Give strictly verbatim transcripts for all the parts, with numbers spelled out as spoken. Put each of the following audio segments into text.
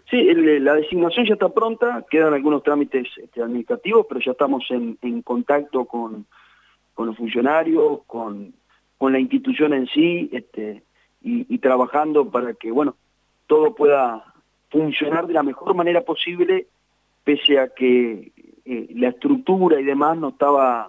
Sí, el, la designación ya está pronta, quedan algunos trámites este, administrativos, pero ya estamos en, en contacto con, con los funcionarios, con, con la institución en sí, este, y, y trabajando para que, bueno, todo pueda funcionar de la mejor manera posible, pese a que eh, la estructura y demás no estaba,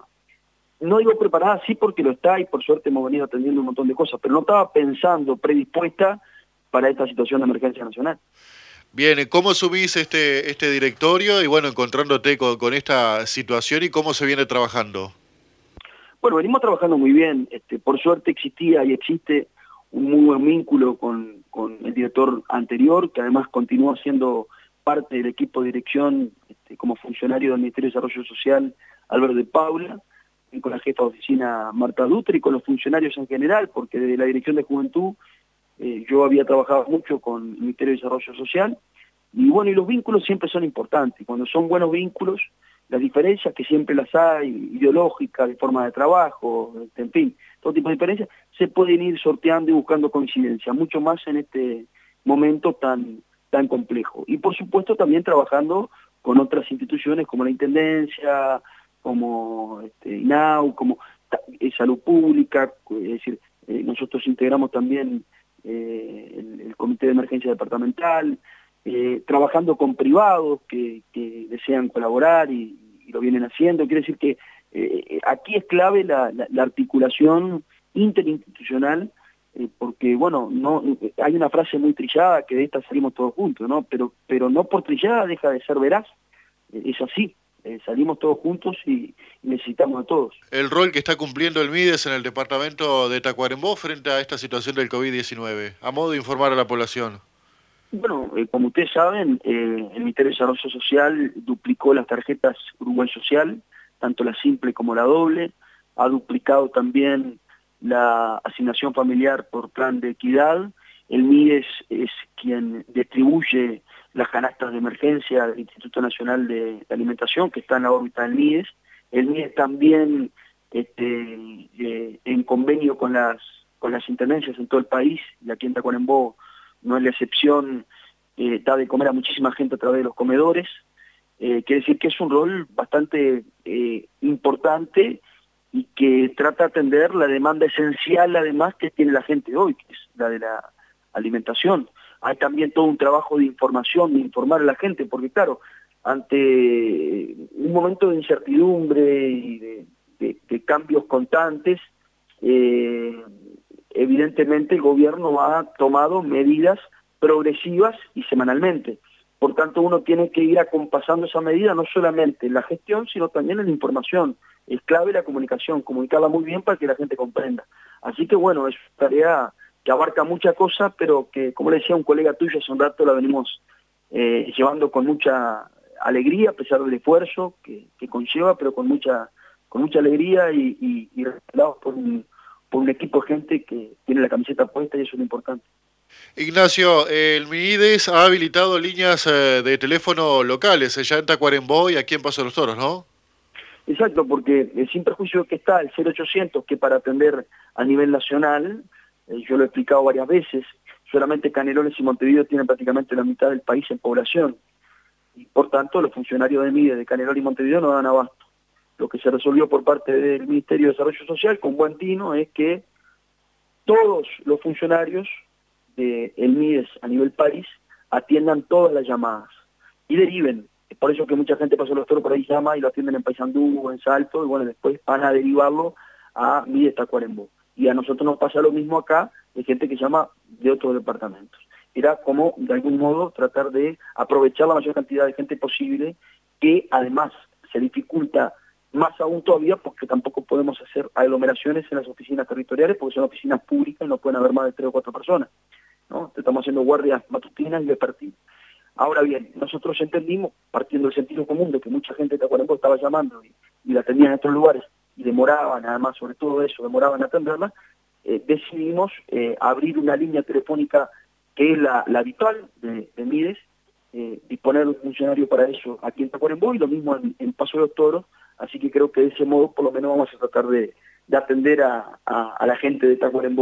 no digo preparada, sí porque lo está, y por suerte hemos venido atendiendo un montón de cosas, pero no estaba pensando, predispuesta para esta situación de emergencia nacional. Bien, ¿cómo asumís este, este directorio y bueno, encontrándote con, con esta situación y cómo se viene trabajando? Bueno, venimos trabajando muy bien, este, por suerte existía y existe un muy buen vínculo con, con el director anterior, que además continúa siendo parte del equipo de dirección este, como funcionario del Ministerio de Desarrollo Social, Álvaro de Paula, y con la jefa de oficina Marta Dutra y con los funcionarios en general, porque desde la Dirección de Juventud eh, yo había trabajado mucho con el Ministerio de Desarrollo Social, y bueno, y los vínculos siempre son importantes, cuando son buenos vínculos, las diferencias que siempre las hay, ideológicas, de forma de trabajo, en fin, todo tipo de diferencias, se pueden ir sorteando y buscando coincidencia, mucho más en este momento tan, tan complejo. Y por supuesto también trabajando con otras instituciones como la Intendencia, como este, INAU, como eh, Salud Pública, es decir, eh, nosotros integramos también eh, el, el Comité de Emergencia Departamental, Eh, trabajando con privados que, que desean colaborar y, y lo vienen haciendo. Quiere decir que eh, aquí es clave la, la, la articulación interinstitucional, eh, porque, bueno, no hay una frase muy trillada que de esta salimos todos juntos, ¿no? Pero, pero no por trillada deja de ser veraz, eh, es así. Eh, salimos todos juntos y, y necesitamos a todos. El rol que está cumpliendo el MIDES en el departamento de Tacuarembó frente a esta situación del COVID diecinueve, a modo de informar a la población. Bueno, eh, como ustedes saben, eh, el Ministerio de Desarrollo Social duplicó las tarjetas Uruguay Social, tanto la simple como la doble, ha duplicado también la asignación familiar por plan de equidad, el MIDES es quien distribuye las canastas de emergencia del Instituto Nacional de Alimentación, que está en la órbita del MIDES, el MIDES también este, eh, en convenio con las, con las intendencias en todo el país, y aquí en Tacuarembó no es la excepción, eh, da de comer a muchísima gente a través de los comedores, eh, quiere decir que es un rol bastante eh, importante y que trata de atender la demanda esencial además que tiene la gente hoy, que es la de la alimentación. Hay también todo un trabajo de información, de informar a la gente, porque claro, ante un momento de incertidumbre y de, de, de cambios constantes, eh, evidentemente el gobierno ha tomado medidas progresivas y semanalmente. Por tanto, uno tiene que ir acompasando esa medida no solamente en la gestión, sino también en la información. Es clave la comunicación, comunicarla muy bien para que la gente comprenda. Así que bueno, es una tarea que abarca mucha cosa, pero que, como le decía un colega tuyo hace un rato, la venimos eh, llevando con mucha alegría, a pesar del esfuerzo que, que conlleva, pero con mucha, con mucha alegría y, y, y respaldados por un por un equipo de gente que tiene la camiseta puesta y eso es lo importante. Ignacio, el MIDES ha habilitado líneas eh, de teléfono locales, eh, ya en Tacuarembó y aquí en Paso de los Toros, ¿no? Exacto, porque eh, sin perjuicio que está el cero ochocientos, que para atender a nivel nacional, eh, yo lo he explicado varias veces, solamente Canelones y Montevideo tienen prácticamente la mitad del país en población, y por tanto los funcionarios de MIDES de Canelones y Montevideo no dan abasto. Lo que se resolvió por parte del Ministerio de Desarrollo Social, con buen tino, es que todos los funcionarios del MIDES a nivel país atiendan todas las llamadas y deriven. Es por eso que mucha gente Paso de los Toros por ahí llama y lo atienden en Paysandú o en Salto, y bueno, después van a derivarlo a MIDES Tacuarembó. Y a nosotros nos pasa lo mismo acá, de gente que llama de otros departamentos. Era como, de algún modo, tratar de aprovechar la mayor cantidad de gente posible, que además se dificulta más aún todavía porque tampoco podemos hacer aglomeraciones en las oficinas territoriales porque son oficinas públicas y no pueden haber más de tres o cuatro personas, ¿no? Estamos haciendo guardias matutinas y vespertinas. Ahora bien, nosotros entendimos, partiendo del sentido común de que mucha gente de Tacuarembó estaba llamando y, y la tenían en estos lugares y demoraban, además, sobre todo eso, demoraban a atenderla, eh, decidimos eh, abrir una línea telefónica que es la, la habitual de, de MIDES, eh, disponer de un funcionario para eso aquí en Tacuarembó y lo mismo en, en Paso de los Toros. Así que creo que de ese modo por lo menos vamos a tratar de, de atender a, a, a la gente de Tacuarembó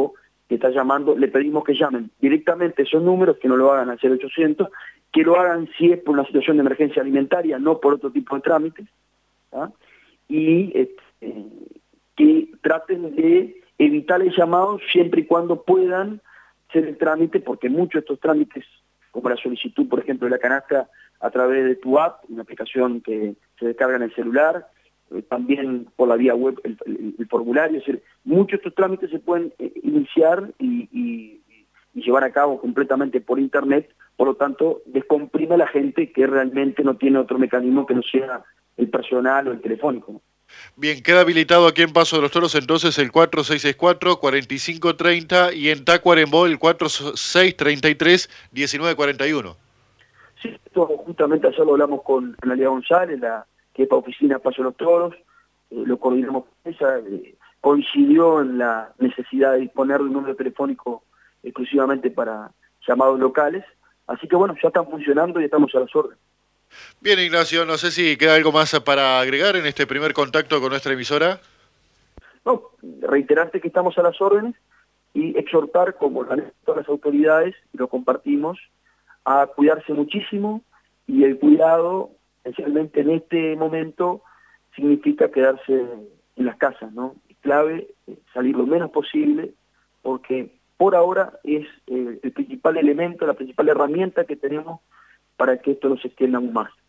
que está llamando, le pedimos que llamen directamente esos números, que no lo hagan al cero ochocientos, que lo hagan si es por una situación de emergencia alimentaria, no por otro tipo de trámites, ¿ah? y este, que traten de evitar el llamado siempre y cuando puedan hacer el trámite, porque muchos de estos trámites, como la solicitud, por ejemplo, de la canasta a través de tu app, una aplicación que se descarga en el celular, eh, también por la vía web el, el, el formulario, es decir, muchos de estos trámites se pueden eh, iniciar y, y, y llevar a cabo completamente por internet, por lo tanto descomprime a la gente que realmente no tiene otro mecanismo que no sea el personal o el telefónico. Bien, queda habilitado aquí en Paso de los Toros entonces el cuatro seis seis cuatro, cuatro cinco tres cero y en Tacuarembó el cuatro seis tres tres, uno nueve cuatro uno. Sí, esto justamente ayer lo hablamos con Analia González, la jefa de oficina Paso de los Toros, eh, lo coordinamos con ella, eh, coincidió en la necesidad de disponer de un número telefónico exclusivamente para llamados locales, así que bueno, ya están funcionando y estamos a las órdenes. Bien, Ignacio, no sé si queda algo más para agregar en este primer contacto con nuestra emisora. No, reiterarte que estamos a las órdenes y exhortar, como lo han hecho todas las autoridades, y lo compartimos, a cuidarse muchísimo, y el cuidado, especialmente en este momento, significa quedarse en las casas, ¿no? Es clave salir lo menos posible, porque por ahora es eh, el principal elemento, la principal herramienta que tenemos para que esto no se extienda aún más.